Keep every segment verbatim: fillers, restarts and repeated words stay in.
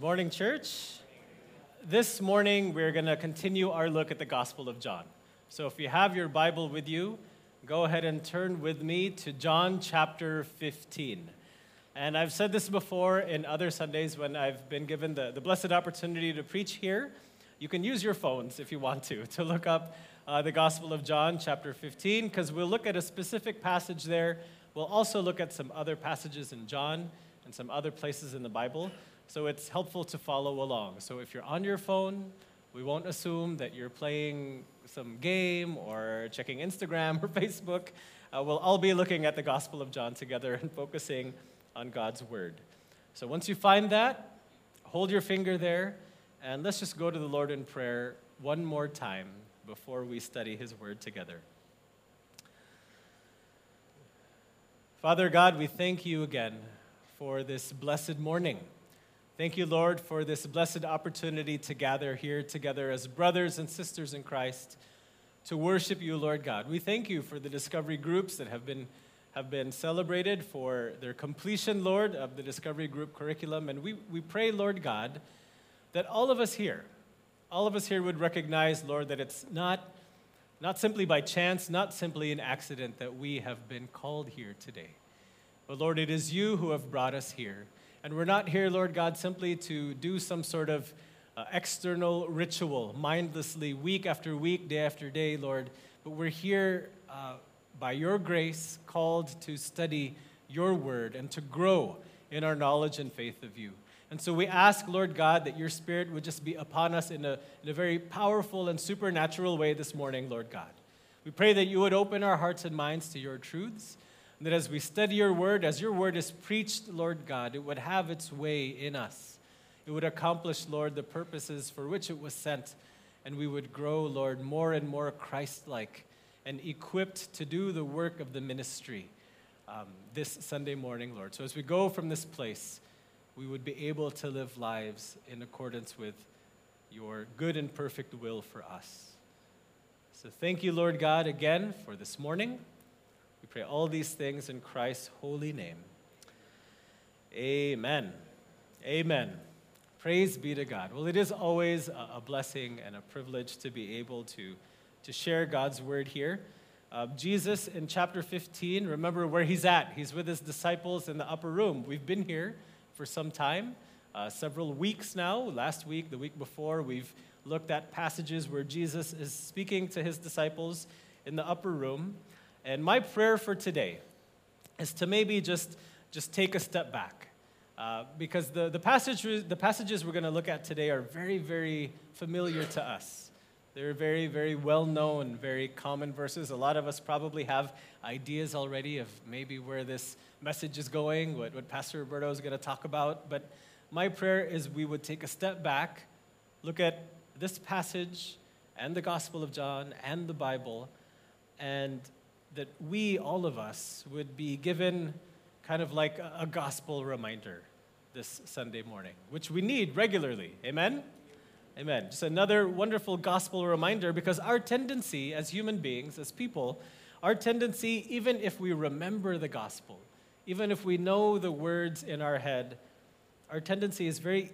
morning, church. This morning, we're going to continue our look at the Gospel of John. So if you have your Bible with you, go ahead and turn with me to John chapter fifteen. And I've said this before in other Sundays when I've been given the, the blessed opportunity to preach here. You can use your phones if you want to, to look up uh, the Gospel of John chapter fifteen, because we'll look at a specific passage there. We'll also look at some other passages in John and some other places in the Bible. So it's helpful to follow along. So if you're on your phone, we won't assume that you're playing some game or checking Instagram or Facebook. Uh, we'll all be looking at the Gospel of John together and focusing on God's Word. So once you find that, hold your finger there, and let's just go to the Lord in prayer one more time before we study His Word together. Father God, we thank you again for this blessed morning. Thank you, Lord, for this blessed opportunity to gather here together as brothers and sisters in Christ to worship you, Lord God. We thank you for the discovery groups that have been have been celebrated, for their completion, Lord, of the discovery group curriculum. And we, we pray, Lord God, that all of us here, all of us here would recognize, Lord, that it's not, not simply by chance, not simply an accident that we have been called here today. But Lord, it is you who have brought us here. And we're not here, Lord God, simply to do some sort of uh, external ritual, mindlessly, week after week, day after day, Lord. But we're here uh, by your grace, called to study your word and to grow in our knowledge and faith of you. And so we ask, Lord God, that your Spirit would just be upon us in a, in a very powerful and supernatural way this morning, Lord God. We pray that you would open our hearts and minds to your truths, and that as we study your word, as your word is preached, Lord God, it would have its way in us. It would accomplish, Lord, the purposes for which it was sent, and we would grow, Lord, more and more Christ-like and equipped to do the work of the ministry um, this Sunday morning, Lord. So as we go from this place, we would be able to live lives in accordance with your good and perfect will for us. So thank you, Lord God, again for this morning. We pray all these things in Christ's holy name. Amen. Amen. Praise be to God. Well, it is always a blessing and a privilege to be able to, to share God's word here. Uh, Jesus in chapter fifteen, remember where he's at. He's with his disciples in the upper room. We've been here for some time, uh, several weeks now. Last week, the week before, we've looked at passages where Jesus is speaking to his disciples in the upper room. And my prayer for today is to maybe just, just take a step back. Uh, because the, the, passage, the passages we're going to look at today are very, very familiar to us. They're very, very well-known, very common verses. A lot of us probably have ideas already of maybe where this message is going, what, what Pastor Roberto is going to talk about. But my prayer is we would take a step back, look at this passage and the Gospel of John and the Bible, and that we, all of us, would be given kind of like a, a gospel reminder this Sunday morning, which we need regularly. Amen? Amen. Just another wonderful gospel reminder, because our tendency as human beings, as people, our tendency, even if we remember the gospel, even if we know the words in our head, our tendency is very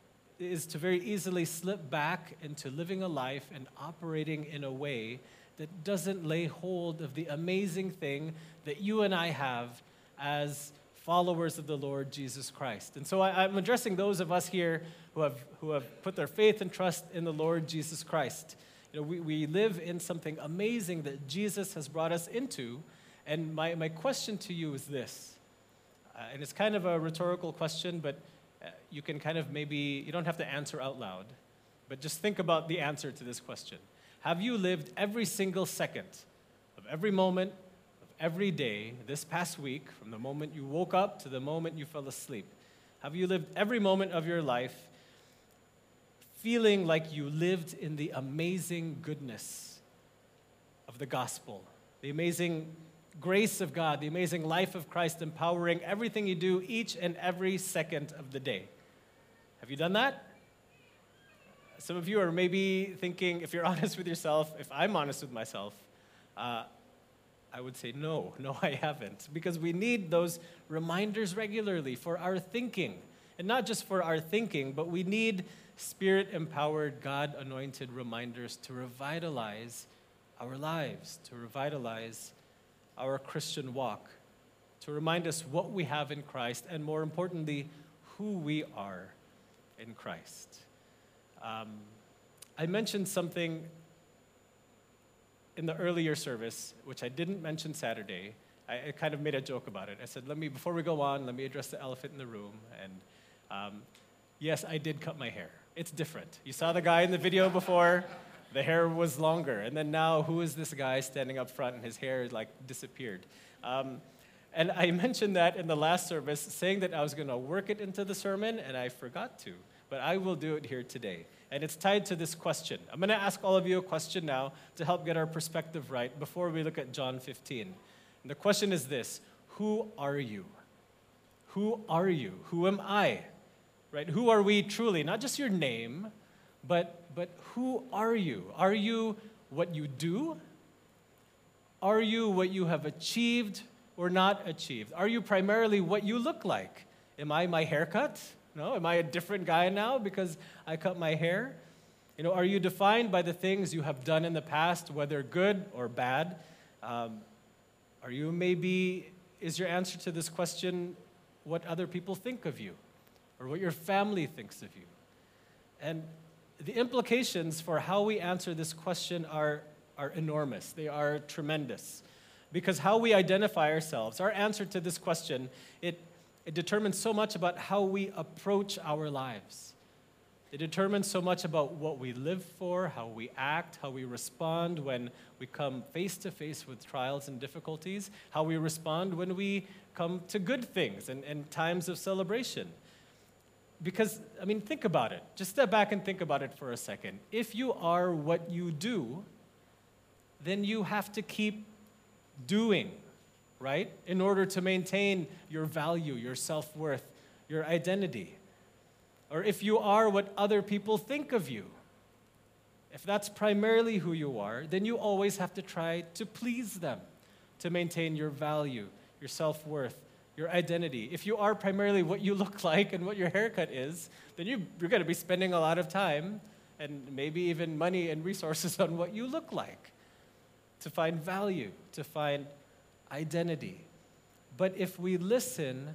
is to very easily slip back into living a life and operating in a way that doesn't lay hold of the amazing thing that you and I have as followers of the Lord Jesus Christ. And so I, I'm addressing those of us here who have who have put their faith and trust in the Lord Jesus Christ. You know, we, we live in something amazing that Jesus has brought us into. And my, my question to you is this, uh, and it's kind of a rhetorical question, but uh, you can kind of maybe, you don't have to answer out loud, but just think about the answer to this question. Have you lived every single second of every moment of every day this past week, from the moment you woke up to the moment you fell asleep? Have you lived every moment of your life feeling like you lived in the amazing goodness of the gospel, the amazing grace of God, the amazing life of Christ empowering everything you do each and every second of the day? Have you done that? Some of you are maybe thinking, if you're honest with yourself, if I'm honest with myself, uh, I would say no, no I haven't. Because we need those reminders regularly for our thinking And not just for our thinking, but we need Spirit-empowered, God-anointed reminders to revitalize our lives, to revitalize our Christian walk, to remind us what we have in Christ, and more importantly, who we are in Christ. Um, I mentioned something in the earlier service, which I didn't mention Saturday. I, I kind of made a joke about it. I said, let me, before we go on, let me address the elephant in the room. And um, yes, I did cut my hair. It's different. You saw the guy in the video before. The hair was longer. And then now, who is this guy standing up front and his hair like disappeared? Um, and I mentioned that in the last service, saying that I was going to work it into the sermon, and I forgot to. But I will do it here today. And it's tied to this question. I'm going to ask all of you a question now to help get our perspective right before we look at John fifteen. And the question is this: who are you? Who are you? Who am I? Right? Who are we truly? Not just your name, but, but who are you? Are you what you do? Are you what you have achieved or not achieved? Are you primarily what you look like? Am I my haircut? No? Am I a different guy now because I cut my hair? You know, are you defined by the things you have done in the past, whether good or bad? Um, are you maybe, is your answer to this question what other people think of you or what your family thinks of you? And the implications for how we answer this question are, are enormous. They are tremendous. Because how we identify ourselves, our answer to this question, it It determines so much about how we approach our lives. It determines so much about what we live for, how we act, how we respond when we come face to face with trials and difficulties, how we respond when we come to good things and, and times of celebration. Because, I mean, think about it. Just step back and think about it for a second. If you are what you do, then you have to keep doing, right? In order to maintain your value, your self-worth, your identity. Or if you are what other people think of you, if that's primarily who you are, then you always have to try to please them to maintain your value, your self-worth, your identity. If you are primarily what you look like and what your haircut is, then you, you're going to be spending a lot of time and maybe even money and resources on what you look like to find value, to find identity. But if we listen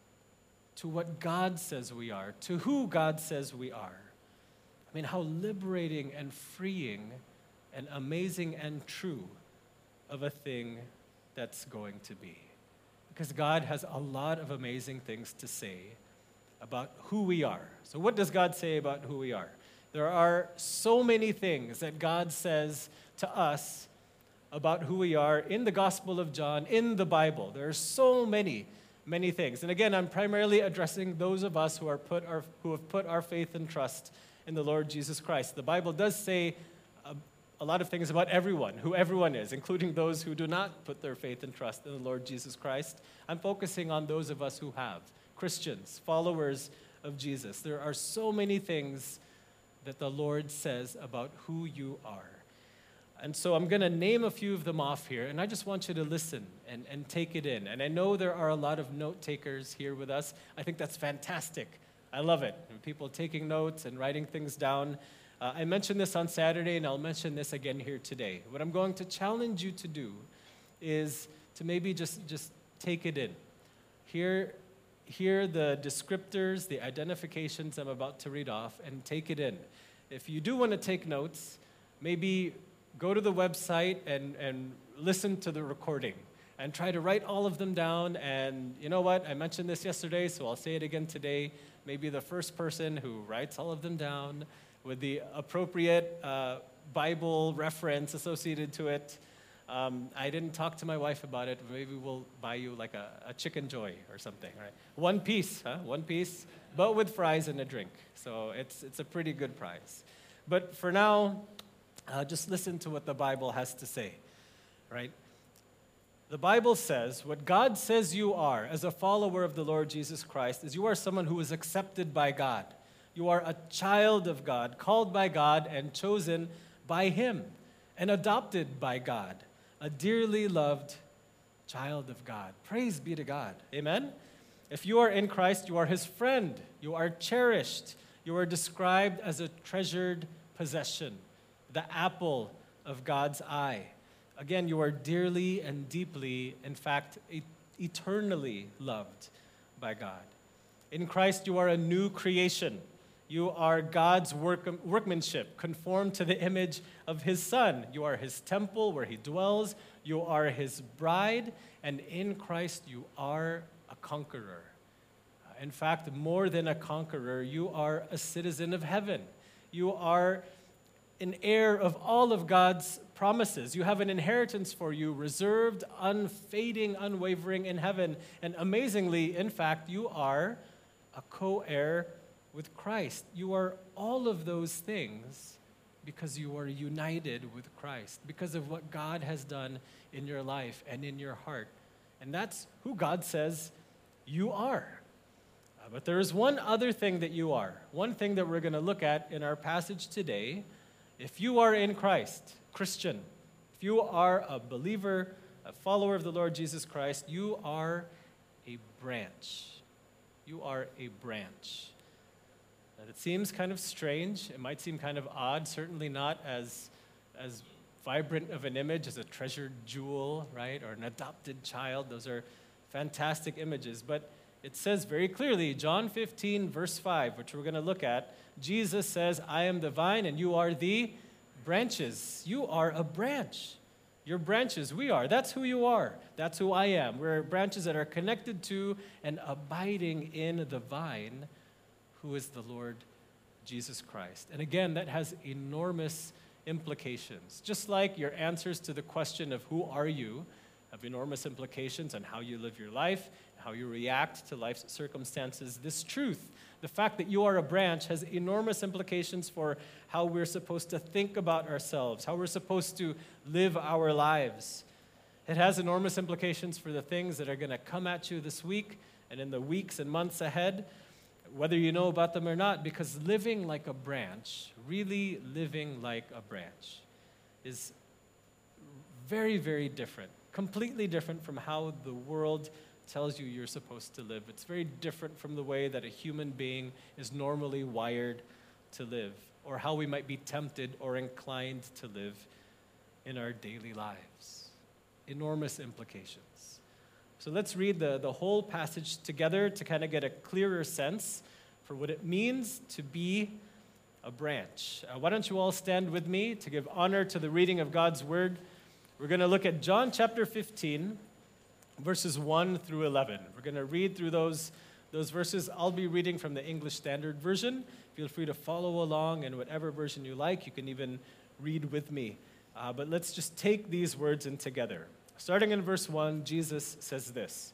to what God says we are, to who God says we are, I mean, how liberating and freeing and amazing and true of a thing that's going to be. Because God has a lot of amazing things to say about who we are. So what does God say about who we are? There are so many things that God says to us about who we are in the Gospel of John, in the Bible. There are so many, many things. And again, I'm primarily addressing those of us who are put our, who have put our faith and trust in the Lord Jesus Christ. The Bible does say a, a lot of things about everyone, who everyone is, including those who do not put their faith and trust in the Lord Jesus Christ. I'm focusing on those of us who have, Christians, followers of Jesus. There are so many things that the Lord says about who you are. And so I'm going to name a few of them off here, and I just want you to listen and, and take it in. And I know there are a lot of note takers here with us. I think that's fantastic. I love it. And people taking notes and writing things down. Uh, I mentioned this on Saturday, and I'll mention this again here today. What I'm going to challenge you to do is to maybe just, just take it in. Hear, hear the descriptors, the identifications I'm about to read off, and take it in. If you do want to take notes, maybe go to the website and, and listen to the recording and try to write all of them down. And you know what? I mentioned this yesterday, so I'll say it again today. Maybe the first person who writes all of them down with the appropriate uh, Bible reference associated to it. Um, I didn't talk to my wife about it. Maybe we'll buy you like a, a Chicken Joy or something, right? One piece, huh? One piece, but with fries and a drink. So it's it's a pretty good prize. But for now, Uh, just listen to what the Bible has to say, right? The Bible says, what God says you are as a follower of the Lord Jesus Christ is you are someone who is accepted by God. You are a child of God, called by God and chosen by Him and adopted by God, a dearly loved child of God. Praise be to God. Amen? If you are in Christ, you are his friend. You are cherished. You are described as a treasured possession, the apple of God's eye. Again, you are dearly and deeply, in fact, e- eternally loved by God. In Christ, you are a new creation. You are God's work, workmanship, conformed to the image of his Son. You are his temple where he dwells. You are his bride. And in Christ, you are a conqueror. In fact, more than a conqueror, you are a citizen of heaven. You are an heir of all of God's promises. You have an inheritance for you, reserved, unfading, unwavering in heaven. And amazingly, in fact, you are a co-heir with Christ. You are all of those things because you are united with Christ, because of what God has done in your life and in your heart. And that's who God says you are. Uh, but there is one other thing that you are, one thing that we're going to look at in our passage today. If you are in Christ, Christian, if you are a believer, a follower of the Lord Jesus Christ, you are a branch. You are a branch. And it seems kind of strange. It might seem kind of odd, certainly not as, as vibrant of an image as a treasured jewel, right, or an adopted child. Those are fantastic images. But it says very clearly, John fifteen, verse five, which we're going to look at, Jesus says, I am the vine and you are the branches. You are a branch. You're branches. We are. That's who you are. That's who I am. We're branches that are connected to and abiding in the vine, who is the Lord Jesus Christ. And again, that has enormous implications. Just like your answers to the question of who are you have enormous implications on how you live your life, how you react to life's circumstances, this truth, the fact that you are a branch, has enormous implications for how we're supposed to think about ourselves, how we're supposed to live our lives. It has enormous implications for the things that are going to come at you this week and in the weeks and months ahead, whether you know about them or not, because living like a branch, really living like a branch, is very, very different, completely different from how the world tells you you're supposed to live. It's very different from the way that a human being is normally wired to live, or how we might be tempted or inclined to live in our daily lives. Enormous implications. So let's read the, the whole passage together to kind of get a clearer sense for what it means to be a branch. Uh, why don't you all stand with me to give honor to the reading of God's word. We're going to look at John chapter fifteen, verses one through eleven. We're going to read through those, those verses. I'll be reading from the English Standard Version. Feel free to follow along in whatever version you like. You can even read with me. Uh, but let's just take these words in together. Starting in verse one, Jesus says this,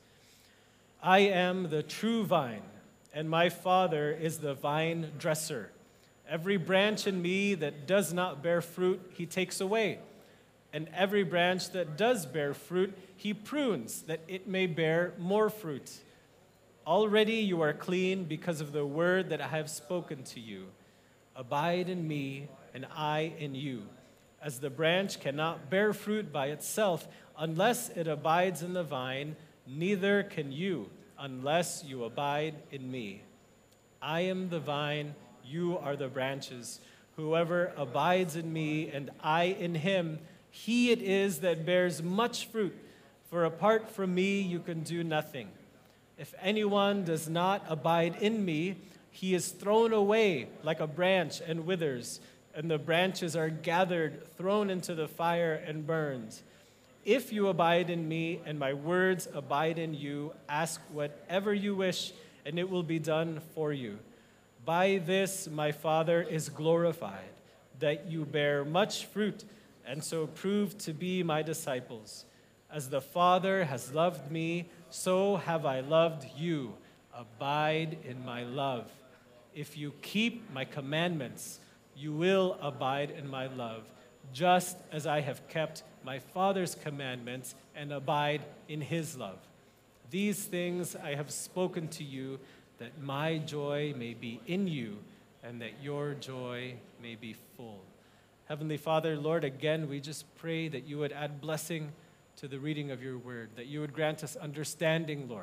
I am the true vine, and my Father is the vine dresser. Every branch in me that does not bear fruit, he takes away. And every branch that does bear fruit, he prunes, that it may bear more fruit. Already you are clean because of the word that I have spoken to you. Abide in me, and I in you. As the branch cannot bear fruit by itself unless it abides in the vine, neither can you unless you abide in me. I am the vine, you are the branches. Whoever abides in me and I in him, he it is that bears much fruit, for apart from me you can do nothing. If anyone does not abide in me, he is thrown away like a branch and withers, and the branches are gathered, thrown into the fire, and burned. If you abide in me, and my words abide in you, ask whatever you wish, and it will be done for you. By this my Father is glorified, that you bear much fruit, and so prove to be my disciples. As the Father has loved me, so have I loved you. Abide in my love. If you keep my commandments, you will abide in my love, just as I have kept my Father's commandments and abide in his love. These things I have spoken to you, that my joy may be in you, and that your joy may be full. Heavenly Father, Lord, again, we just pray that you would add blessing to the reading of your word, that you would grant us understanding, Lord,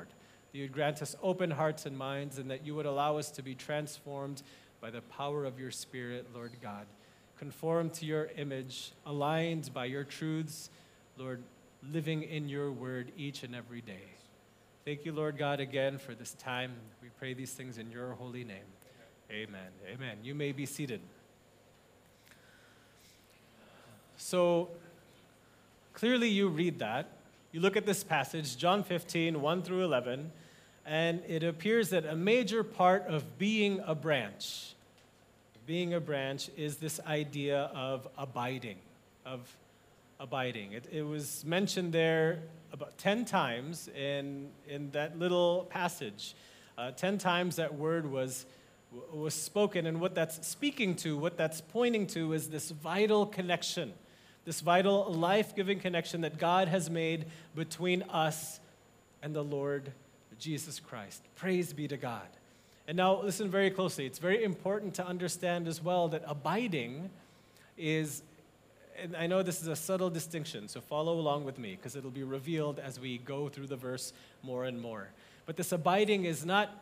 that you would grant us open hearts and minds, and that you would allow us to be transformed by the power of your Spirit, Lord God, conformed to your image, aligned by your truths, Lord, living in your word each and every day. Thank you, Lord God, again for this time. We pray these things in your holy name. Amen. Amen. You may be seated. So, clearly you read that. You look at this passage, John fifteen, one through eleven, and it appears that a major part of being a branch, being a branch is this idea of abiding, of abiding. It, it was mentioned there about ten times in, in that little passage. Uh, ten times that word was, was spoken, and what that's speaking to, what that's pointing to is this vital connection, this vital life-giving connection that God has made between us and the Lord Jesus Christ. Praise be to God. And now listen very closely. It's very important to understand as well that abiding is, and I know this is a subtle distinction, so follow along with me because it'll be revealed as we go through the verse more and more. But this abiding is not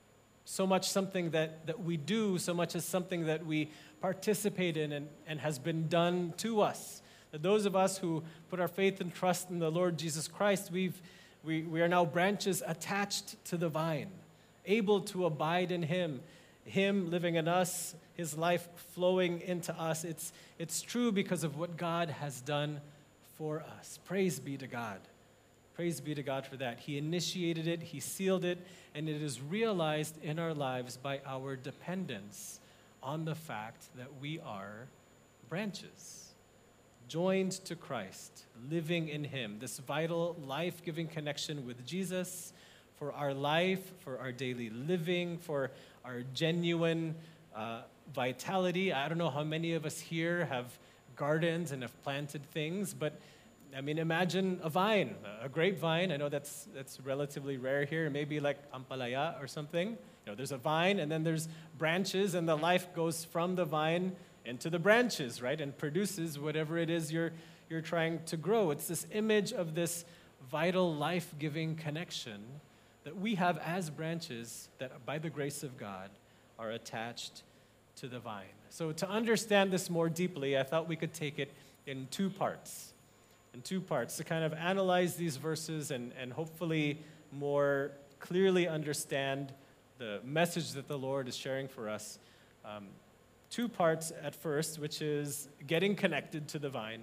so much something that, that we do, so much as something that we participate in and, and has been done to us. That those of us who put our faith and trust in the Lord Jesus Christ, we've, we, we are now branches attached to the vine, able to abide in Him, Him living in us, His life flowing into us. It's, it's true because of what God has done for us. Praise be to God. Praise be to God for that. He initiated it, He sealed it, and it is realized in our lives by our dependence on the fact that we are branches, joined to Christ, living in Him. This vital, life-giving connection with Jesus for our life, for our daily living, for our genuine uh, vitality. I don't know how many of us here have gardens and have planted things, but I mean, imagine a vine, a grapevine. I know that's that's relatively rare here, maybe like ampalaya or something. You know, there's a vine, and then there's branches, and the life goes from the vine into the branches, right, and produces whatever it is you're you're trying to grow. It's this image of this vital, life-giving connection that we have as branches that, by the grace of God, are attached to the vine. So to understand this more deeply, I thought we could take it in two parts. In two parts, to kind of analyze these verses and, and hopefully more clearly understand the message that the Lord is sharing for us. Um, two parts at first, which is getting connected to the vine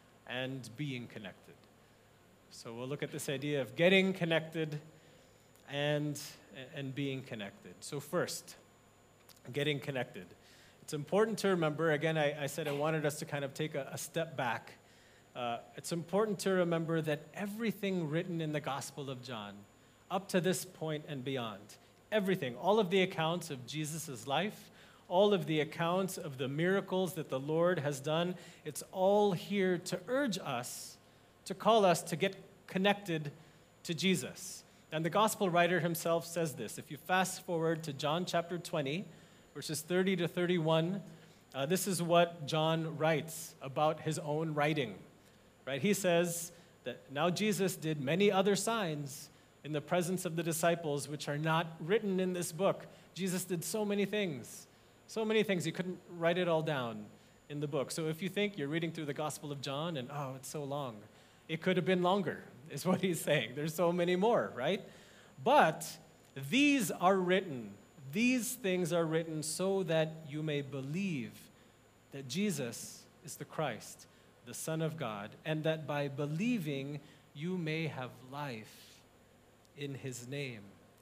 and being connected. So we'll look at this idea of getting connected and, and being connected. So first, getting connected. It's important to remember, again, I, I said I wanted us to kind of take a, a step back. Uh, it's important to remember that everything written in the Gospel of John, up to this point and beyond, everything, all of the accounts of Jesus' life, all of the accounts of the miracles that the Lord has done, it's all here to urge us, to call us to get connected to Jesus. And the Gospel writer himself says this. If you fast forward to John chapter twenty, verses thirty to thirty-one, uh, this is what John writes about his own writing. Right? He says that now Jesus did many other signs in the presence of the disciples, which are not written in this book. Jesus did so many things, so many things. He couldn't write it all down in the book. So if you think you're reading through the Gospel of John and, oh, it's so long, it could have been longer, is what he's saying. There's so many more, right? But these are written, these things are written so that you may believe that Jesus is the Christ, the Son of God, and that by believing you may have life in His name.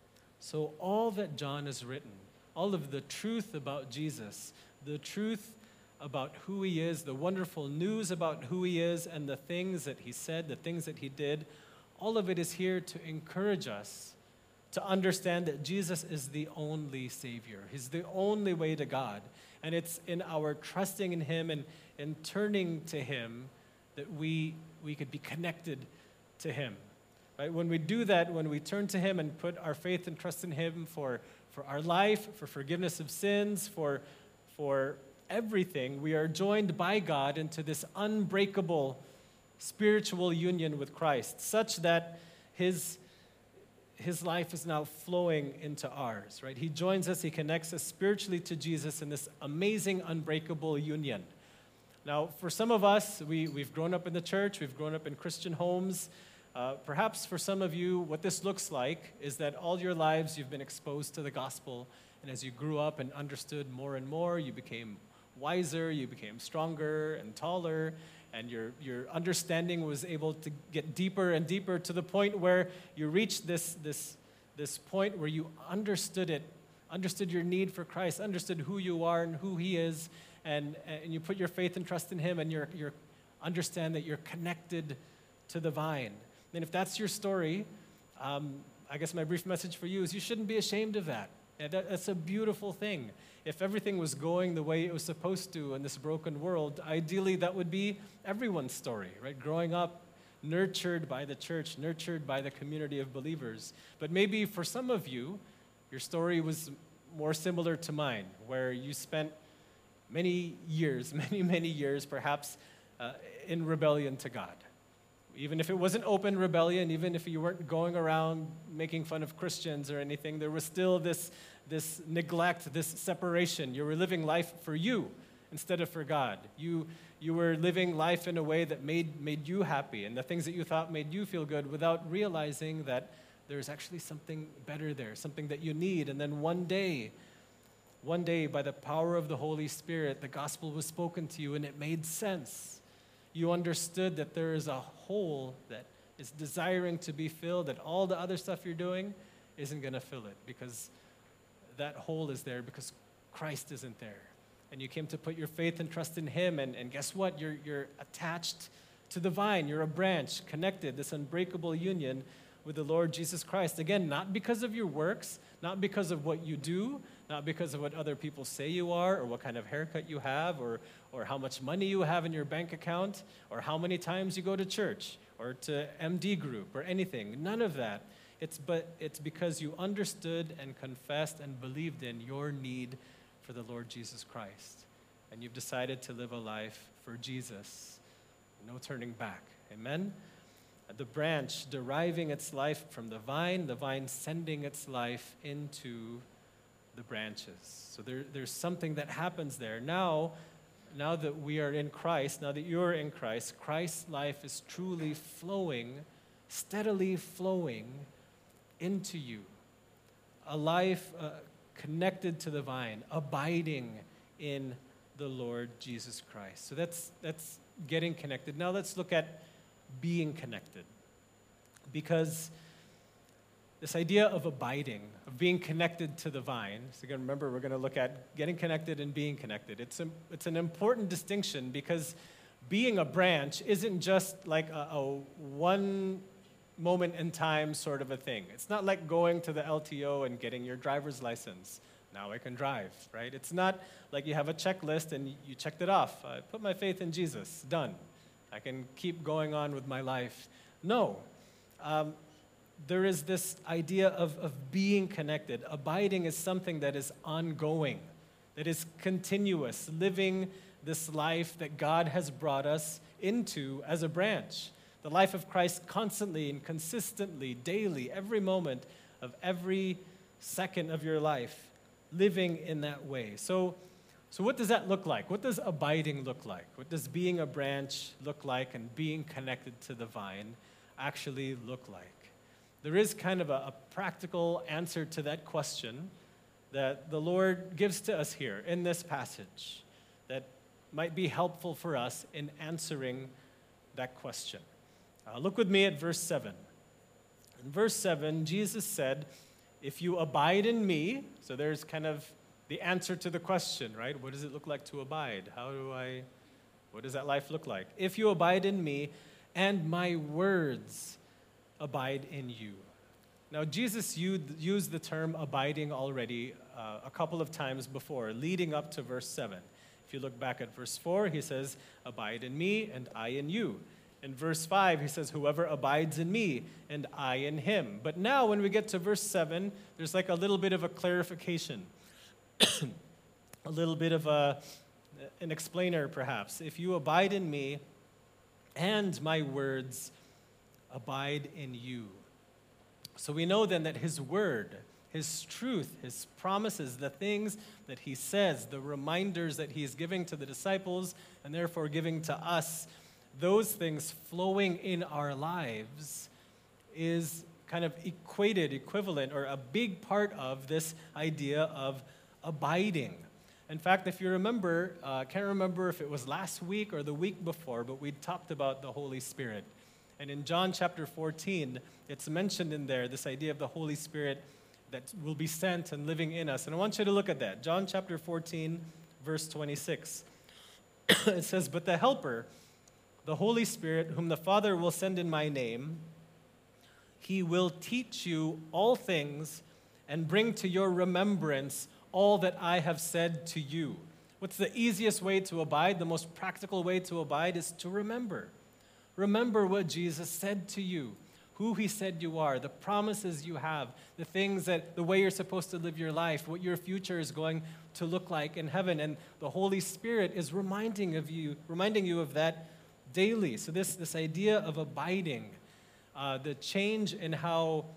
So all that John has written, all of the truth about Jesus, the truth about who He is, the wonderful news about who He is, and the things that He said, the things that He did, all of it is here to encourage us to understand that Jesus is the only Savior. He's the only way to God. And it's in our trusting in Him and, and turning to Him that we, we could be connected to Him. Right? When we do that, when we turn to Him and put our faith and trust in Him for, for our life, for forgiveness of sins, for, for everything, we are joined by God into this unbreakable spiritual union with Christ, such that His his life is now flowing into ours, right? He joins us, he connects us spiritually to Jesus in this amazing, unbreakable union. Now, for some of us, we, we've grown up in the church, we've grown up in Christian homes. Uh, perhaps for some of you, what this looks like is that all your lives you've been exposed to the gospel, and as you grew up and understood more and more, you became wiser, you became stronger and taller, and your, your understanding was able to get deeper and deeper to the point where you reached this, this, this point where you understood it, understood your need for Christ, understood who you are and who he is, and, and you put your faith and trust in him, and you're, you're understand that you're connected to the vine. And if that's your story, um, I guess my brief message for you is you shouldn't be ashamed of that. Yeah, that, that's a beautiful thing. If everything was going the way it was supposed to in this broken world, ideally that would be everyone's story, right? Growing up, nurtured by the church, nurtured by the community of believers. But maybe for some of you, your story was more similar to mine, where you spent many years, many, many years perhaps uh, in rebellion to God. Even if it wasn't open rebellion, even if you weren't going around making fun of Christians or anything, there was still this, this neglect, this separation. You were living life for you instead of for God. You, you were living life in a way that made, made you happy, and the things that you thought made you feel good without realizing that there's actually something better there, something that you need. And then one day, one day, by the power of the Holy Spirit, the gospel was spoken to you and it made sense. You understood that there is a hole that is desiring to be filled, that all the other stuff you're doing isn't going to fill it, because that hole is there because Christ isn't there. And you came to put your faith and trust in him, and, and guess what? You're, you're attached to the vine. You're a branch, connected, this unbreakable union with the Lord Jesus Christ. Again, not because of your works, not because of what you do, not because of what other people say you are, or what kind of haircut you have, or, or how much money you have in your bank account, or how many times you go to church, or to M D group, or anything. None of that. It's, but it's because you understood and confessed and believed in your need for the Lord Jesus Christ. And you've decided to live a life for Jesus. No turning back. Amen? The branch deriving its life from the vine, the vine sending its life into the branches. So there, there's something that happens there. Now, now that we are in Christ, now that you're in Christ, Christ's life is truly flowing, steadily flowing into you. A life uh, connected to the vine, abiding in the Lord Jesus Christ. So that's, that's getting connected. Now let's look at being connected. Because this idea of abiding, of being connected to the vine, so again, remember, we're going to look at getting connected and being connected. It's, a, it's an important distinction, because being a branch isn't just like a, a one moment in time sort of a thing. It's not like going to the L T O and getting your driver's license. Now I can drive, right? It's not like you have a checklist and you checked it off. I put my faith in Jesus, done. I can keep going on with my life. No. Um, there is this idea of, of being connected. Abiding is something that is ongoing, that is continuous, living this life that God has brought us into as a branch. The life of Christ constantly and consistently, daily, every moment of every second of your life, living in that way. So, so what does that look like? What does abiding look like? What does being a branch look like, and being connected to the vine actually look like? There is kind of a, a practical answer to that question that the Lord gives to us here in this passage that might be helpful for us in answering that question. Uh, look with me at verse seven. In verse seven, Jesus said, "If you abide in me," so there's kind of the answer to the question, right? What does it look like to abide? How do I, what does that life look like? "If you abide in me, and my words abide in you." Now, Jesus used the term abiding already uh, a couple of times before, leading up to verse seven. If you look back at verse four, he says, "Abide in me, and I in you." In verse five, he says, "Whoever abides in me, and I in him." But now, when we get to verse seven, there's like a little bit of a clarification, a little bit of a, an explainer, perhaps. "If you abide in me, and my words abide in you." So we know then that his word, his truth, his promises, the things that he says, the reminders that he is giving to the disciples and therefore giving to us, those things flowing in our lives is kind of equated, equivalent, or a big part of this idea of abiding. In fact, if you remember, uh, I can't remember if it was last week or the week before, but we talked about the Holy Spirit. And in John chapter fourteen, it's mentioned in there, this idea of the Holy Spirit that will be sent and living in us. And I want you to look at that. John chapter fourteen, verse twenty-six. It says, "But the Helper, the Holy Spirit, whom the Father will send in my name, he will teach you all things and bring to your remembrance all that I have said to you." What's the easiest way to abide? The most practical way to abide is to remember. Remember what Jesus said to you, who he said you are, the promises you have, the things that, the way you're supposed to live your life, what your future is going to look like in heaven. And the Holy Spirit is reminding of you, reminding you of that daily. So this, this idea of abiding, uh, the change in how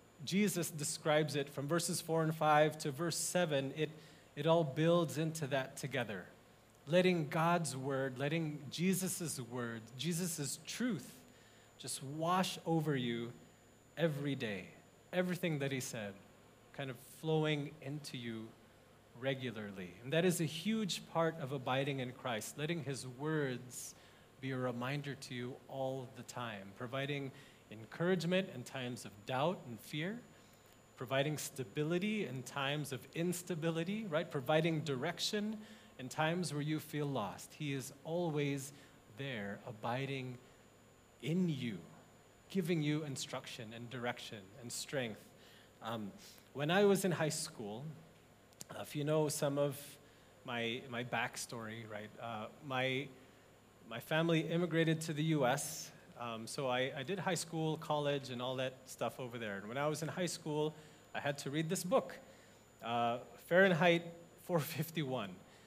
Jesus describes it from verses four and five to verse seven, it, it all builds into that together. Letting God's word, letting Jesus' word, Jesus' truth just wash over you every day. Everything that he said kind of flowing into you regularly. And that is a huge part of abiding in Christ, letting his words be a reminder to you all the time, providing encouragement in times of doubt and fear, providing stability in times of instability, right? Providing direction in times where you feel lost. He is always there, abiding in you, giving you instruction and direction and strength. Um, when I was in high school, uh, if you know some of my my backstory, right? Uh, my my family immigrated to the U S, um, so I, I did high school, college, and all that stuff over there. And when I was in high school, I had to read this book, uh, Fahrenheit four fifty-one.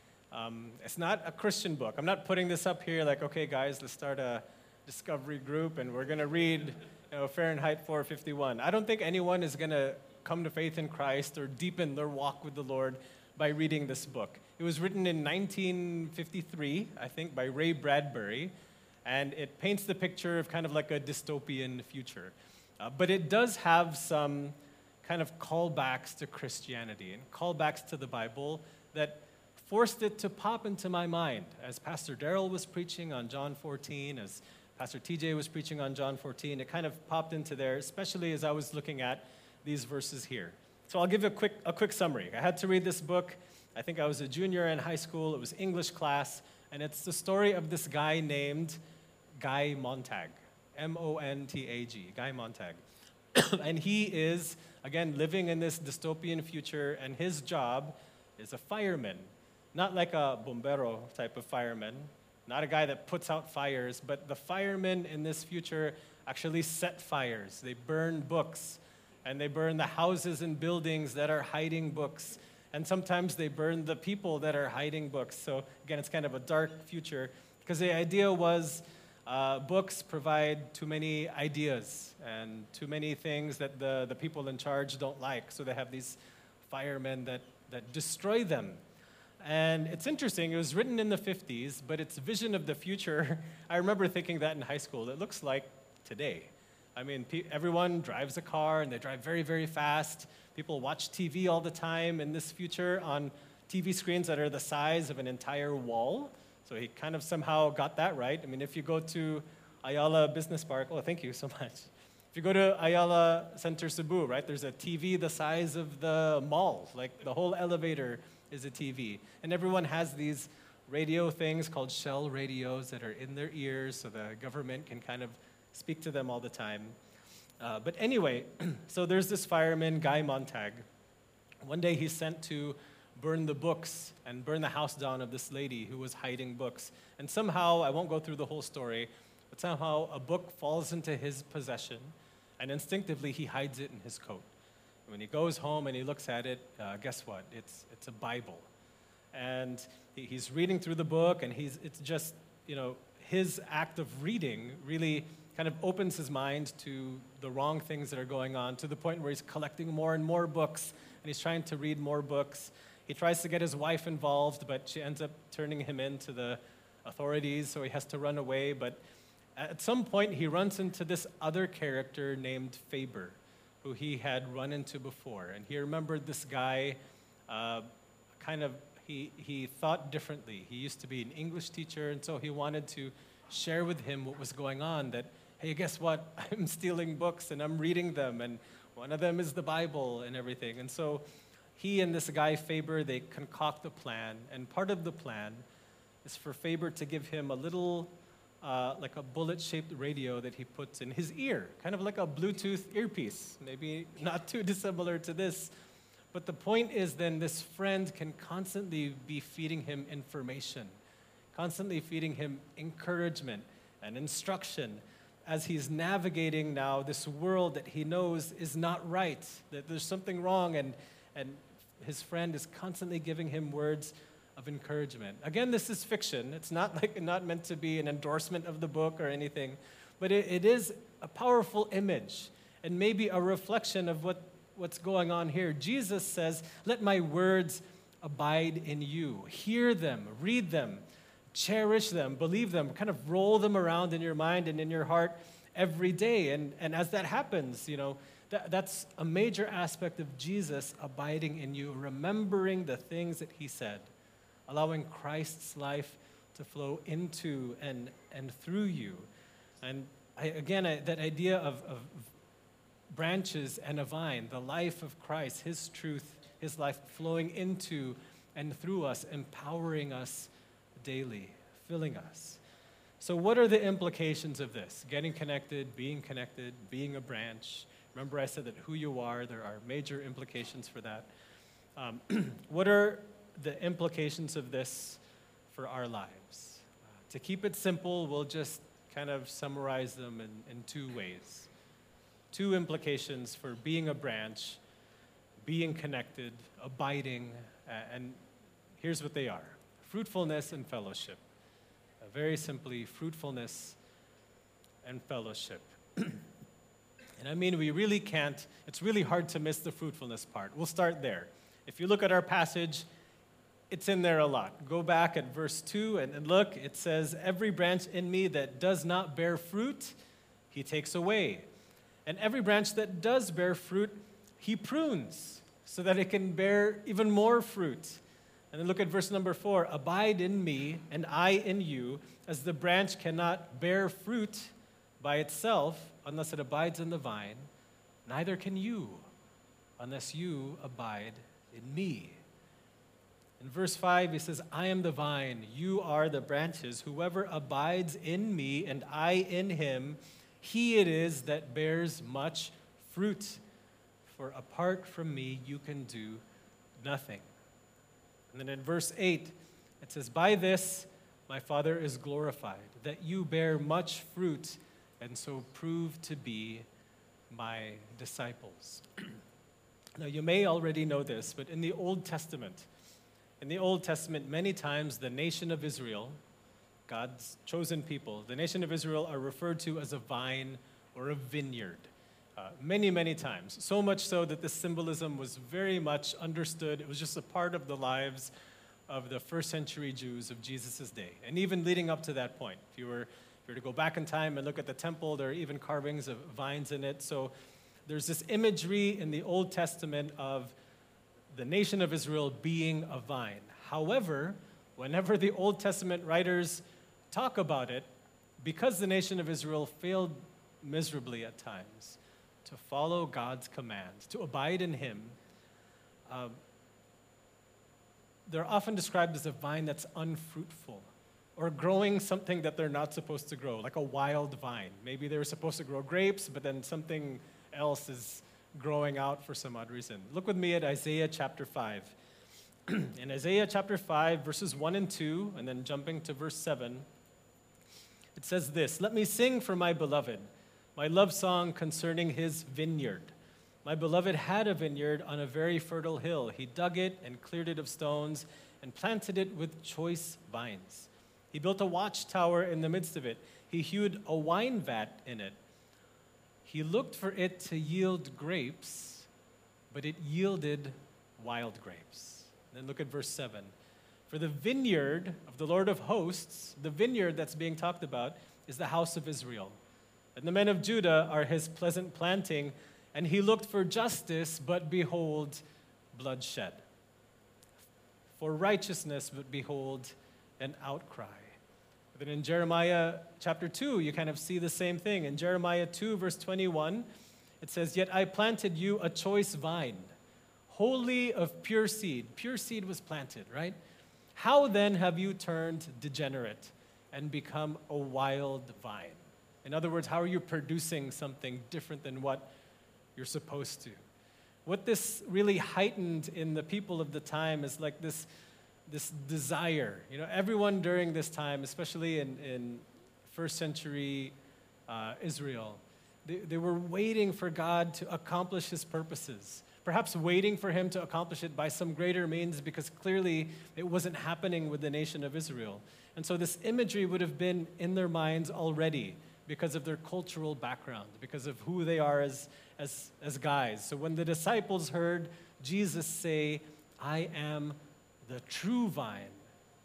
Um, it's not a Christian book. I'm not putting this up here like, okay, guys, let's start a discovery group and we're going to read you know, Fahrenheit four fifty-one. I don't think anyone is going to come to faith in Christ or deepen their walk with the Lord by reading this book. It was written in nineteen fifty-three, I think, by Ray Bradbury, and it paints the picture of kind of like a dystopian future. Uh, but it does have some kind of callbacks to Christianity and callbacks to the Bible that forced it to pop into my mind as Pastor Darrell was preaching on John fourteen, as Pastor T J was preaching on John fourteen. It kind of popped into there, especially as I was looking at these verses here. So I'll give you a quick, a quick summary. I had to read this book. I think I was a junior in high school. It was English class, and it's the story of this guy named Guy Montag, M O N T A G, Guy Montag. And he is, again, living in this dystopian future, and his job is a fireman. Not like a bombero type of fireman, not a guy that puts out fires, but the firemen in this future actually set fires. They burn books, and they burn the houses and buildings that are hiding books, and sometimes they burn the people that are hiding books. So again, it's kind of a dark future, because the idea was uh, books provide too many ideas and too many things that the, the people in charge don't like, so they have these firemen that, that destroy them. And it's interesting, it was written in the fifties, but its vision of the future, I remember thinking that in high school. It looks like today. I mean, pe- everyone drives a car, and they drive very, very fast. People watch T V all the time in this future on T V screens that are the size of an entire wall. So he kind of somehow got that right. I mean, if you go to Ayala Business Park, oh, thank you so much. If you go to Ayala Center Cebu, right, there's a T V the size of the mall, like the whole elevator is a T V. And everyone has these radio things called shell radios that are in their ears so the government can kind of speak to them all the time. Uh, but anyway, so there's this fireman, Guy Montag. One day he's sent to burn the books and burn the house down of this lady who was hiding books. And somehow, I won't go through the whole story, but somehow a book falls into his possession, and instinctively he hides it in his coat. When he goes home and he looks at it, uh, guess what? It's it's a Bible. And he, he's reading through the book, and he's it's just, you know, his act of reading really kind of opens his mind to the wrong things that are going on, to the point where he's collecting more and more books, and he's trying to read more books. He tries to get his wife involved, but she ends up turning him into the authorities, so he has to run away. But at some point, he runs into this other character named Faber, who he had run into before. And he remembered this guy, uh, kind of, he, he thought differently. He used to be an English teacher, and so he wanted to share with him what was going on, that, hey, guess what? I'm stealing books, and I'm reading them, and one of them is the Bible and everything. And so he and this guy, Faber, they concoct a plan, and part of the plan is for Faber to give him a little, uh, like a bullet-shaped radio that he puts in his ear, kind of like a Bluetooth earpiece, maybe not too dissimilar to this. But the point is then this friend can constantly be feeding him information, constantly feeding him encouragement and instruction as he's navigating now this world that he knows is not right, that there's something wrong, and, and his friend is constantly giving him words of encouragement. Again, this is fiction. It's not like not meant to be an endorsement of the book or anything, but it, it is a powerful image and maybe a reflection of what, what's going on here. Jesus says, "Let my words abide in you." Hear them, read them, cherish them, believe them, kind of roll them around in your mind and in your heart every day. And, and as that happens, you know, that, that's a major aspect of Jesus abiding in you, remembering the things that he said, allowing Christ's life to flow into and, and through you. And I, again, I, that idea of, of branches and a vine, the life of Christ, his truth, his life flowing into and through us, empowering us daily, filling us. So what are the implications of this? Getting connected, being connected, being a branch. Remember I said that who you are, there are major implications for that. Um, what are the implications of this for our lives? Uh, to keep it simple, we'll just kind of summarize them in, in two ways. Two implications for being a branch, being connected, abiding, uh, and here's what they are. Fruitfulness and fellowship. Uh, very simply, fruitfulness and fellowship. And I mean, we really can't, it's really hard to miss the fruitfulness part. We'll start there. If you look at our passage, it's in there a lot. Go back at verse two and, and look, it says, "Every branch in me that does not bear fruit, he takes away. And every branch that does bear fruit, he prunes, so that it can bear even more fruit." And then look at verse number four. "Abide in me, and I in you, as the branch cannot bear fruit by itself unless it abides in the vine, neither can you unless you abide in me." In verse five, he says, "I am the vine, you are the branches. Whoever abides in me and I in him, he it is that bears much fruit. For apart from me, you can do nothing." And then in verse eight, it says, "By this my Father is glorified, that you bear much fruit and so prove to be my disciples." Now, you may already know this, but in the Old Testament, in the Old Testament, many times the nation of Israel, God's chosen people, the nation of Israel are referred to as a vine or a vineyard. Uh, many, many times. So much so that this symbolism was very much understood. It was just a part of the lives of the first century Jews of Jesus' day. And even leading up to that point, if you were, if you were to go back in time and look at the temple, there are even carvings of vines in it. So there's this imagery in the Old Testament of the nation of Israel being a vine. However, whenever the Old Testament writers talk about it, because the nation of Israel failed miserably at times to follow God's commands, to abide in him, um, they're often described as a vine that's unfruitful or growing something that they're not supposed to grow, like a wild vine. Maybe they were supposed to grow grapes, but then something else is growing out for some odd reason. Look with me at Isaiah chapter five. In Isaiah chapter five, verses one and two, and then jumping to verse seven, it says this, "Let me sing for my beloved, my love song concerning his vineyard. My beloved had a vineyard on a very fertile hill. He dug it and cleared it of stones and planted it with choice vines. He built a watchtower in the midst of it. He hewed a wine vat in it. He looked for it to yield grapes, but it yielded wild grapes. Then look at verse seven. For the vineyard of the Lord of hosts, the vineyard that's being talked about, is the house of Israel. And the men of Judah are his pleasant planting, and he looked for justice, but behold, bloodshed. For righteousness, but behold, an outcry. Then in Jeremiah chapter two, you kind of see the same thing. In Jeremiah two, verse twenty-one, it says, Yet I planted you a choice vine, wholly of pure seed. Pure seed was planted, right? How then have you turned degenerate and become a wild vine? In other words, how are you producing something different than what you're supposed to? What this really heightened in the people of the time is like this, this desire. You know, everyone during this time, especially in, in first century uh, Israel, they, they were waiting for God to accomplish his purposes. Perhaps waiting for him to accomplish it by some greater means, because clearly it wasn't happening with the nation of Israel. And so this imagery would have been in their minds already because of their cultural background, because of who they are as, as, as guys. So when the disciples heard Jesus say, I am the true vine,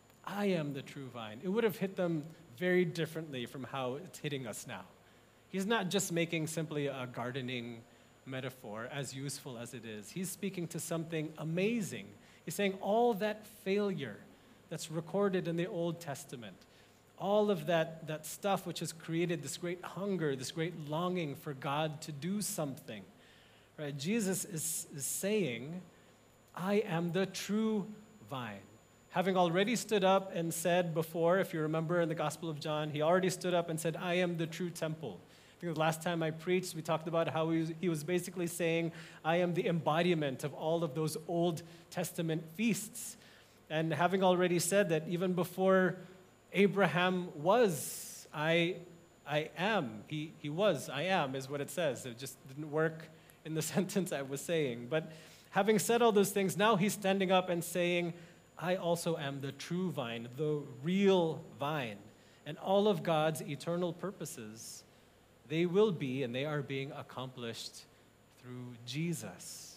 I am the true vine, it would have hit them very differently from how it's hitting us now. He's not just making simply a gardening metaphor, as useful as it is. He's speaking to something amazing. He's saying all that failure that's recorded in the Old Testament, all of that, that stuff which has created this great hunger, this great longing for God to do something, right? Jesus is, is saying, I am the true vine. Having already stood up and said before, if you remember in the Gospel of John, he already stood up and said, I am the true temple. I think the last time I preached, we talked about how he was, he was basically saying, I am the embodiment of all of those Old Testament feasts. And having already said that, even before Abraham was, I, I am. He, he was, I am, is what it says. It just didn't work in the sentence I was saying. But having said all those things, now he's standing up and saying, I also am the true vine, the real vine. And all of God's eternal purposes, they will be and they are being accomplished through Jesus.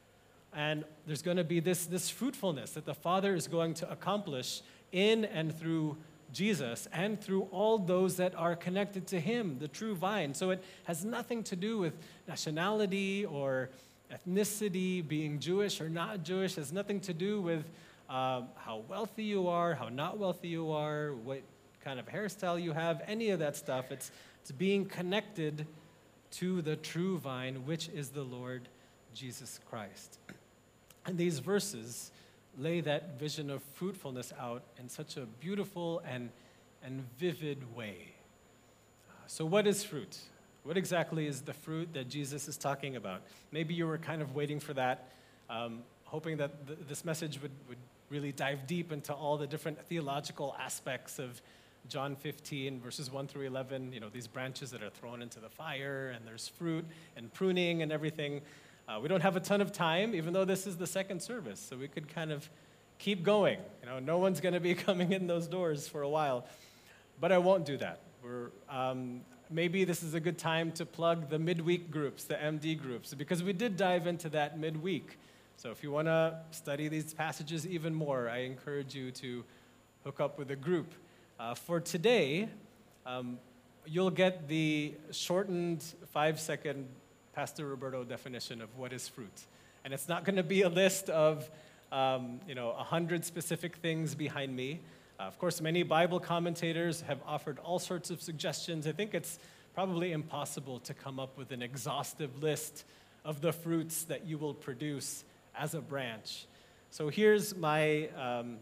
And there's going to be this, this fruitfulness that the Father is going to accomplish in and through Jesus and through all those that are connected to him, the true vine. So it has nothing to do with nationality or ethnicity, being Jewish or not Jewish. It has nothing to do with um, how wealthy you are, how not wealthy you are, what kind of hairstyle you have, any of that stuff. It's It's being connected to the true vine, which is the Lord Jesus Christ. And these verses lay that vision of fruitfulness out in such a beautiful and, and vivid way. Uh, so what is fruit? What exactly is the fruit that Jesus is talking about? Maybe you were kind of waiting for that, um, hoping that th- this message would, would really dive deep into all the different theological aspects of John fifteen, verses one through eleven, you know, these branches that are thrown into the fire, and there's fruit and pruning and everything. Uh, we don't have a ton of time, even though this is the second service, so we could kind of keep going. You know, no one's going to be coming in those doors for a while, but I won't do that. We're, um, maybe this is a good time to plug the midweek groups, the M D groups, because we did dive into that midweek. So if you want to study these passages even more, I encourage you to hook up with a group. Uh, for today, um, you'll get the shortened five-second Pastor Roberto definition of what is fruit. And it's not going to be a list of, um, you know, a hundred specific things behind me. Uh, of course, many Bible commentators have offered all sorts of suggestions. I think it's probably impossible to come up with an exhaustive list of the fruits that you will produce as a branch. So here's my um,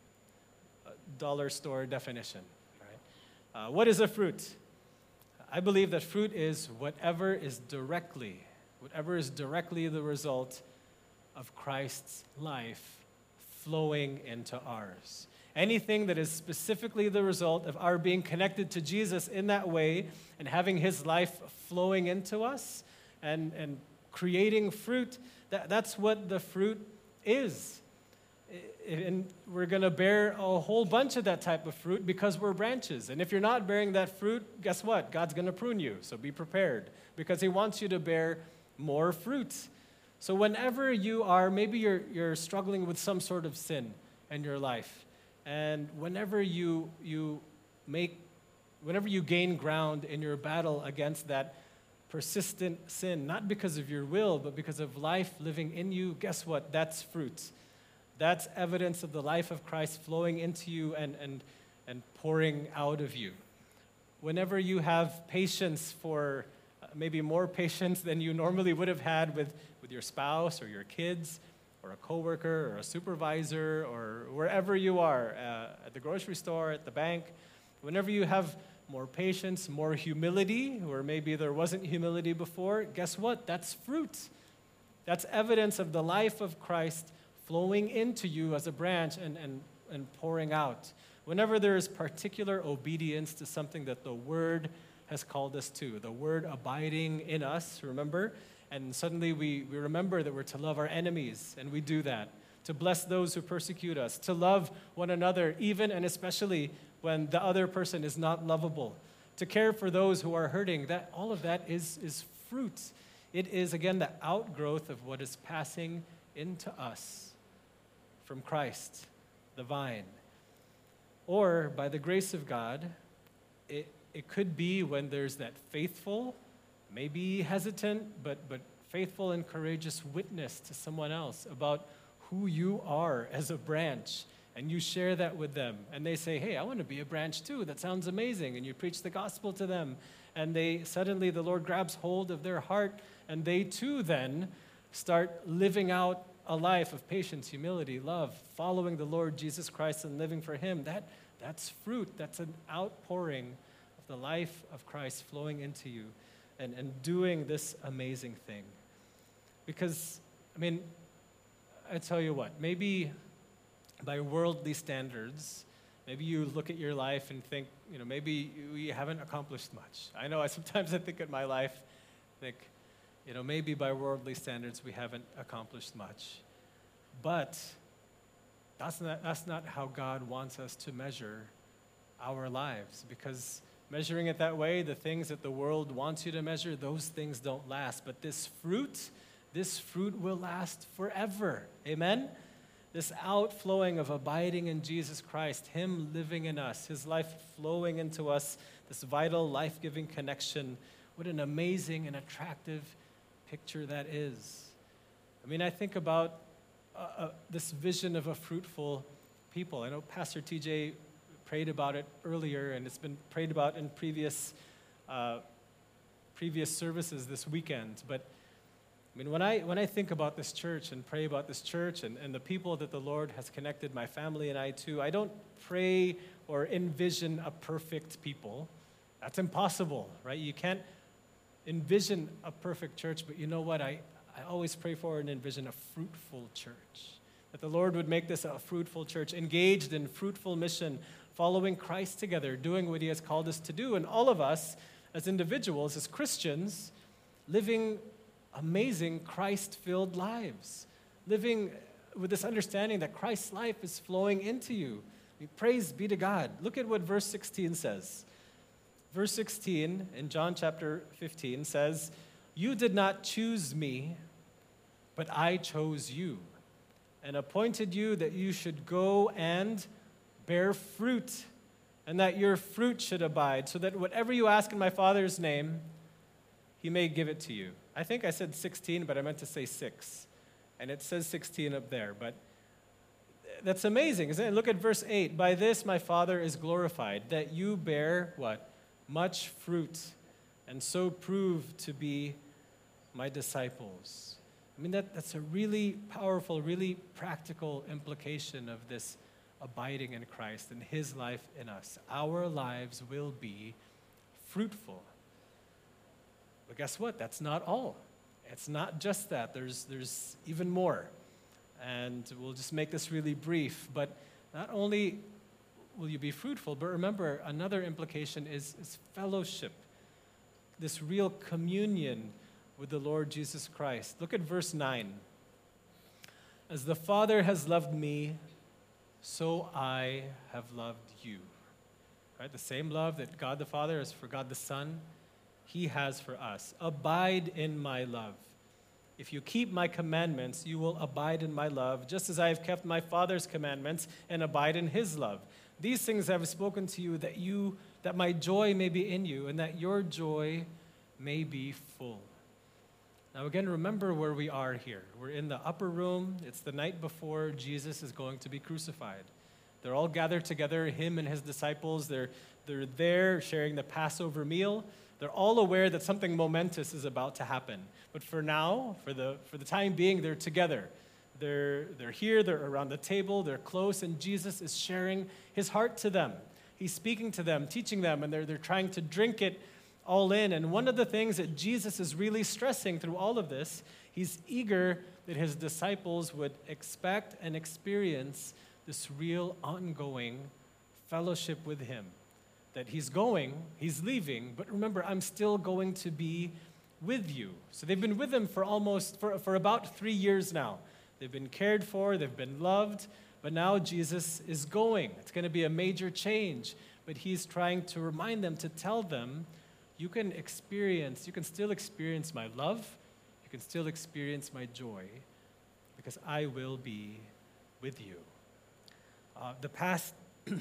dollar store definition. Right? Uh, what is a fruit? I believe that fruit is whatever is directly, whatever is directly the result of Christ's life flowing into ours. Anything that is specifically the result of our being connected to Jesus in that way and having his life flowing into us and, and creating fruit, that, that's what the fruit is. And we're going to bear a whole bunch of that type of fruit because we're branches. And if you're not bearing that fruit, guess what? God's going to prune you. So be prepared because he wants you to bear more fruit. So whenever you are, maybe you're, you're struggling with some sort of sin in your life. And whenever you, you make, whenever you gain ground in your battle against that persistent sin, not because of your will, but because of life living in you, guess what? That's fruit. That's evidence of the life of Christ flowing into you and, and, and pouring out of you. Whenever you have patience for, uh, maybe more patience than you normally would have had with, with your spouse or your kids or a coworker or a supervisor or wherever you are, uh, at the grocery store, at the bank, whenever you have more patience, more humility, or maybe there wasn't humility before, guess what? That's fruit. That's evidence of the life of Christ flowing into you as a branch and, and, and pouring out. Whenever there is particular obedience to something that the Word has called us to, the Word abiding in us, remember? And suddenly we, we remember that we're to love our enemies, and we do that. To bless those who persecute us, to love one another, even and especially when the other person is not lovable. To care for those who are hurting, that all of that is, is fruit. It is, again, the outgrowth of what is passing into us from Christ, the vine. Or, by the grace of God, it, it could be when there's that faithful, maybe hesitant, but, but faithful and courageous witness to someone else about who you are as a branch, and you share that with them, and they say, hey, I want to be a branch too, that sounds amazing, and you preach the gospel to them, and they suddenly, the Lord grabs hold of their heart, and they too then start living out a life of patience, humility, love, following the Lord Jesus Christ and living for him. That, that's fruit. That's an outpouring of the life of Christ flowing into you and, and doing this amazing thing. Because, I mean, I tell you what, maybe by worldly standards, maybe you look at your life and think, you know, maybe you haven't accomplished much. I know I sometimes I think at my life, think, you know, maybe by worldly standards we haven't accomplished much. But that's not, that's not how God wants us to measure our lives, because measuring it that way, the things that the world wants you to measure, those things don't last. But this fruit, this fruit will last forever. Amen? This outflowing of abiding in Jesus Christ, him living in us, his life flowing into us, this vital, life-giving connection. What an amazing and attractive picture that is. I mean, I think about uh, uh, this vision of a fruitful people. I know Pastor T J prayed about it earlier, and it's been prayed about in previous uh, previous services this weekend. But I mean, when I when I think about this church and pray about this church and, and the people that the Lord has connected my family and I to, I don't pray or envision a perfect people. That's impossible, right? You can't envision a perfect church, but you know what? I, I always pray for and envision a fruitful church. That the Lord would make this a fruitful church, engaged in fruitful mission, following Christ together, doing what he has called us to do. And all of us, as individuals, as Christians, living amazing Christ-filled lives, living with this understanding that Christ's life is flowing into you. I mean, praise be to God. Look at what verse sixteen says. Verse sixteen in John chapter fifteen says, "You did not choose me, but I chose you and appointed you that you should go and bear fruit, and that your fruit should abide, so that whatever you ask in my Father's name, he may give it to you." I think I said sixteen, but I meant to say six. And it says sixteen up there, but that's amazing, isn't it? Look at verse eight. "By this my Father is glorified, that you bear," what? "Much fruit, and so prove to be my disciples." I mean, that, that's a really powerful, really practical implication of this abiding in Christ and his life in us. Our lives will be fruitful. But guess what? That's not all. It's not just that. There's, there's even more. And we'll just make this really brief. But not only will you be fruitful, but remember, another implication is, is fellowship, this real communion with the Lord Jesus Christ. Look at verse nine. As the Father has loved me, so I have loved you. Right? The same love that God the Father has for God the Son, he has for us. Abide in my love. If you keep my commandments, you will abide in my love, just as I have kept my Father's commandments and abide in his love. These things I have spoken to you that you that my joy may be in you and that your joy may be full. Now again, remember where we are here. We're in the upper room. It's the night before Jesus is going to be crucified. They're all gathered together, him and his disciples. They're, they're there sharing the Passover meal. They're all aware that something momentous is about to happen. But for now, for the, for the time being, they're together. They're, they're here, they're around the table, they're close, and Jesus is sharing his heart to them. He's speaking to them, teaching them, and they're, they're trying to drink it all in. And one of the things that Jesus is really stressing through all of this, he's eager that his disciples would expect and experience this real ongoing fellowship with him. That he's going, he's leaving, but remember, I'm still going to be with you. So they've been with him for almost, for, for about three years now. They've been cared for, they've been loved, but now Jesus is going. It's going to be a major change, but he's trying to remind them, to tell them, you can experience, you can still experience my love, you can still experience my joy, because I will be with you. Uh, the past,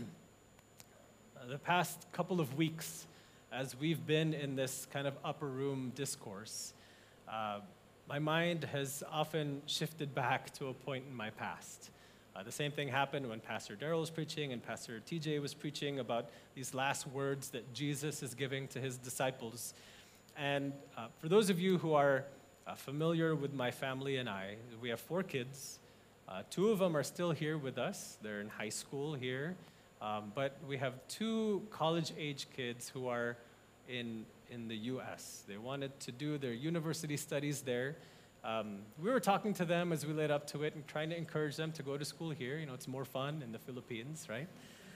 the past couple of weeks, as we've been in this kind of upper room discourse, uh, my mind has often shifted back to a point in my past. Uh, the same thing happened when Pastor Darrell was preaching and Pastor T J was preaching about these last words that Jesus is giving to his disciples. And uh, for those of you who are uh, familiar with my family and I, we have four kids. Uh, two of them are still here with us. They're in high school here. Um, but we have two college-age kids who are in, in the U S. They wanted to do their university studies there. Um, we were talking to them as we led up to it and trying to encourage them to go to school here. You know, it's more fun in the Philippines, right?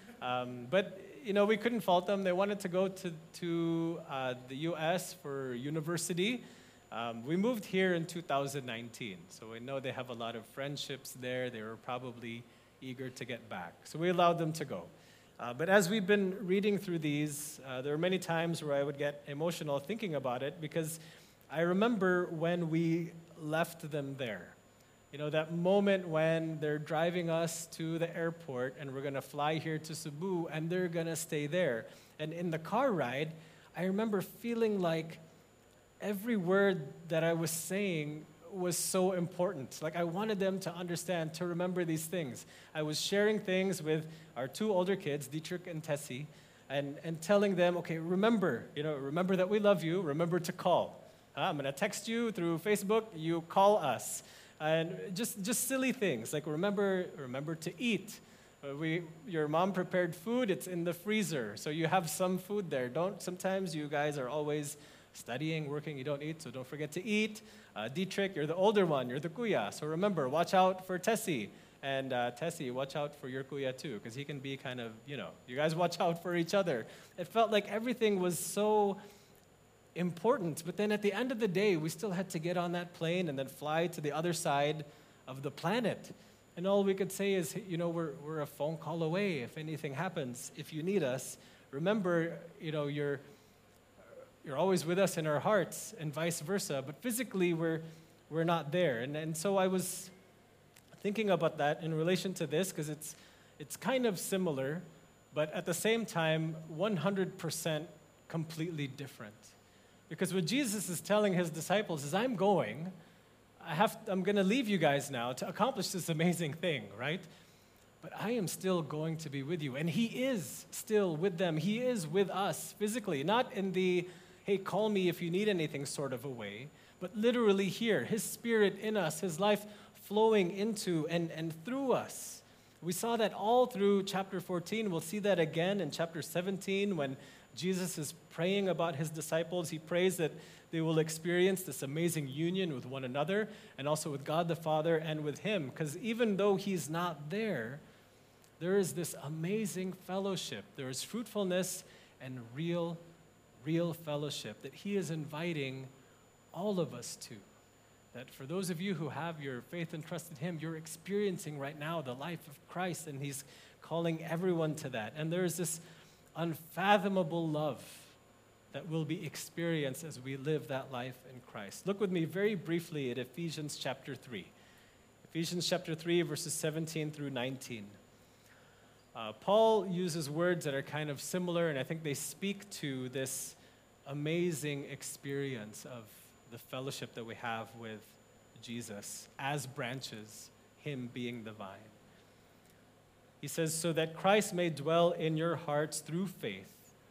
Um, but, you know, we couldn't fault them. They wanted to go to, to uh, the U S for university. Um, we moved here in two thousand nineteen, so we know they have a lot of friendships there. They were probably eager to get back. So we allowed them to go. Uh, but as we've been reading through these, uh, there are many times where I would get emotional thinking about it, because I remember when we left them there. You know, that moment when they're driving us to the airport and we're going to fly here to Cebu and they're going to stay there. And in the car ride, I remember feeling like every word that I was saying was so important. Like I wanted them to understand, to remember these things. I was sharing things with our two older kids, Dietrich and Tessie, and, and telling them, okay, remember, you know, remember that we love you, remember to call. Uh, I'm going to text you through Facebook, you call us. And just, just silly things, like remember, remember to eat. Uh, we, your mom prepared food, it's in the freezer, so you have some food there. Don't, sometimes you guys are always studying, working, you don't eat, so don't forget to eat. Uh, Dietrich, you're the older one, you're the kuya, so remember, watch out for Tessie. And uh, Tessie, watch out for your kuya too, because he can be kind of, you know, you guys watch out for each other. It felt like everything was so important, but then at the end of the day, we still had to get on that plane and then fly to the other side of the planet. And all we could say is, you know, we're, we're a phone call away if anything happens. If you need us, remember, you know, you're, you're always with us in our hearts and vice versa, but physically we're, we're not there. And, and so I was thinking about that in relation to this, because it's, it's kind of similar, but at the same time, one hundred percent completely different. Because what Jesus is telling his disciples is, I'm going, I have, I'm going to leave you guys now to accomplish this amazing thing, right? But I am still going to be with you. And he is still with them. He is with us physically, not in the, hey, call me if you need anything sort of a way, but literally here, his spirit in us, his life flowing into and, and through us. We saw that all through chapter fourteen. We'll see that again in chapter seventeen when Jesus is praying about his disciples. He prays that they will experience this amazing union with one another and also with God the Father and with him. Because even though he's not there, there is this amazing fellowship. There is fruitfulness and real, real fellowship that he is inviting all of us to. That for those of you who have your faith and trust in him, you're experiencing right now the life of Christ, and he's calling everyone to that. And there's this unfathomable love that will be experienced as we live that life in Christ. Look with me very briefly at Ephesians chapter three. Ephesians chapter three, verses seventeen through nineteen. Uh, Paul uses words that are kind of similar, and I think they speak to this amazing experience of the fellowship that we have with Jesus as branches, him being the vine. He says, so that Christ may dwell in your hearts through faith,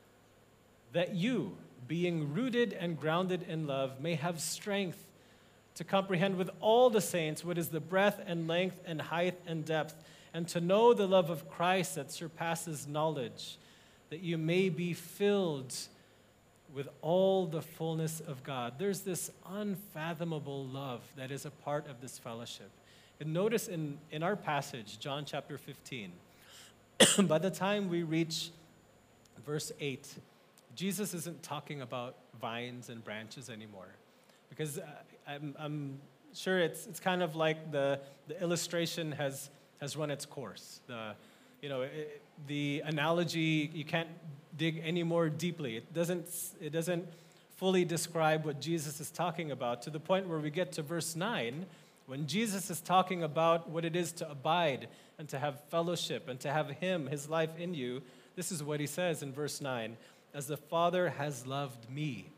that you, being rooted and grounded in love, may have strength to comprehend with all the saints what is the breadth and length and height and depth, and to know the love of Christ that surpasses knowledge, that you may be filled with all the fullness of God. There's this unfathomable love that is a part of this fellowship. And notice in, in our passage, John chapter fifteen, by the time we reach verse eight, Jesus isn't talking about vines and branches anymore. Because uh, I'm, I'm sure it's, it's kind of like the, the illustration has, has run its course. The, you know, it, the analogy, you can't dig any more deeply. It doesn't, it doesn't fully describe what Jesus is talking about, to the point where we get to verse nine, when Jesus is talking about what it is to abide and to have fellowship and to have him, his life in you. This is what he says in verse nine. As the Father has loved me,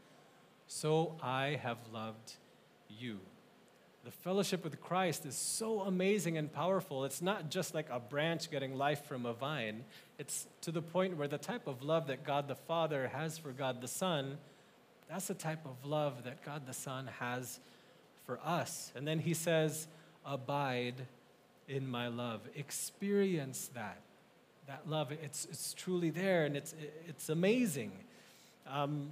so I have loved you. The fellowship with Christ is so amazing and powerful. It's not just like a branch getting life from a vine. It's to the point where the type of love that God the Father has for God the Son, that's the type of love that God the Son has for us. And then he says, abide in my love. Experience that. That love, it's, it's truly there, and it's, it's amazing. Um,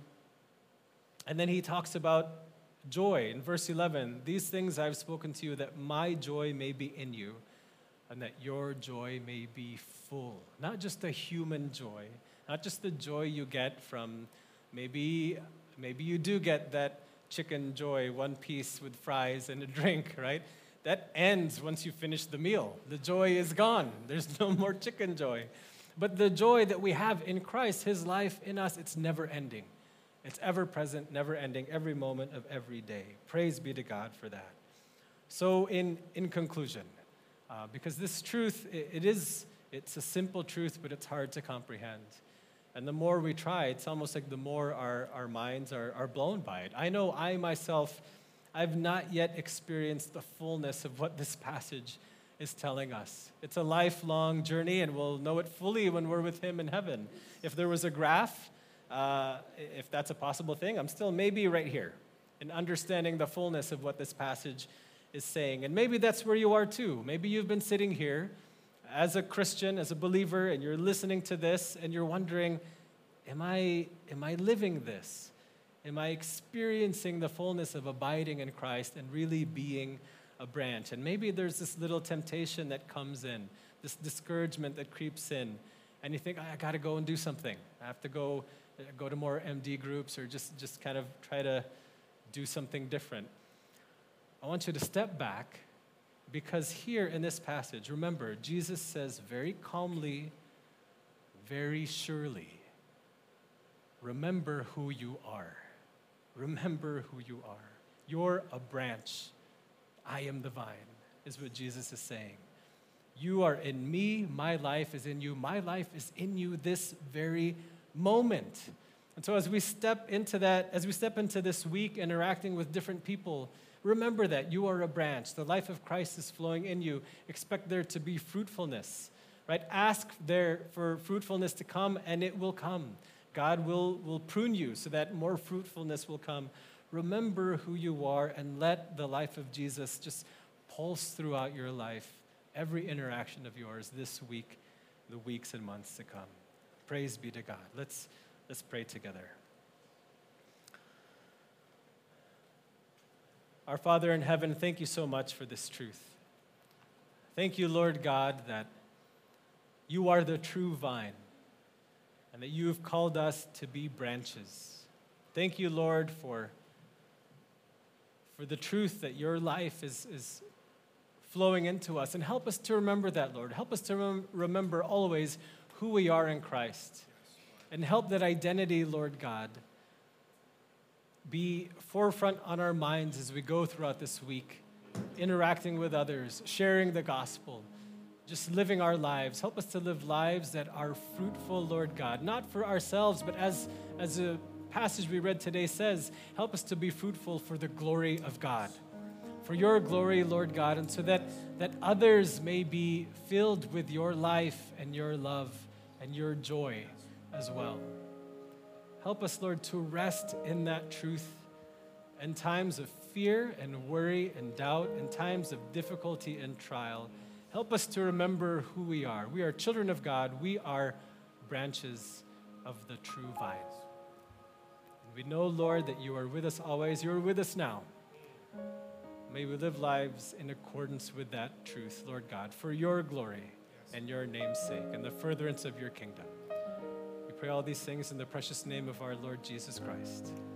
and then he talks about joy in verse eleven. These things I've spoken to you, that my joy may be in you, and that your joy may be full. Not just a human joy, not just the joy you get from, maybe, maybe you do get that chicken joy, one piece with fries and a drink, right? That ends once you finish the meal. The joy is gone. There's no more chicken joy. But the joy that we have in Christ, his life in us, it's never ending. It's ever present, never ending, every moment of every day. Praise be to God for that. So in, in conclusion, uh, because this truth, it, it is, it's a simple truth, but it's hard to comprehend. And the more we try, it's almost like the more our, our minds are, are blown by it. I know I myself, I've not yet experienced the fullness of what this passage is telling us. It's a lifelong journey, and we'll know it fully when we're with him in heaven. If there was a graph, uh, if that's a possible thing, I'm still maybe right here in understanding the fullness of what this passage is saying. And maybe that's where you are too. Maybe you've been sitting here as a Christian, as a believer, and you're listening to this, and you're wondering, am I, am I living this? Am I experiencing the fullness of abiding in Christ and really being a branch? And maybe there's this little temptation that comes in, this discouragement that creeps in, and you think, I got to go and do something. I have to go go to more M D groups, or just, just kind of try to do something different. I want you to step back, because here in this passage, remember, Jesus says very calmly, very surely, remember who you are. Remember who you are. You're a branch. I am the vine, is what Jesus is saying. You are in me. My life is in you. My life is in you this very moment. And so as we step into that, as we step into this week interacting with different people, remember that you are a branch. The life of Christ is flowing in you. Expect there to be fruitfulness, right? Ask there for fruitfulness to come, and it will come. God will, will prune you so that more fruitfulness will come. Remember who you are, and let the life of Jesus just pulse throughout your life, every interaction of yours this week, the weeks and months to come. Praise be to God. Let's, let's pray together. Our Father in heaven, thank you so much for this truth. Thank you, Lord God, that you are the true vine, and that you have called us to be branches. Thank you, Lord, for for the truth that your life is, is flowing into us. And help us to remember that, Lord. Help us to rem- remember always who we are in Christ. And help that identity, Lord God, be forefront on our minds as we go throughout this week, interacting with others, sharing the gospel, just living our lives. Help us to live lives that are fruitful, Lord God, not for ourselves, but as, as a passage we read today says, help us to be fruitful for the glory of God, for your glory, Lord God, and so that, that others may be filled with your life and your love and your joy as well. Help us, Lord, to rest in that truth in times of fear and worry and doubt, in times of difficulty and trial. Help us to remember who we are. We are children of God. We are branches of the true vine. And we know, Lord, that you are with us always. You are with us now. May we live lives in accordance with that truth, Lord God, for your glory and your name's sake and the furtherance of your kingdom. We pray all these things in the precious name of our Lord Jesus Christ.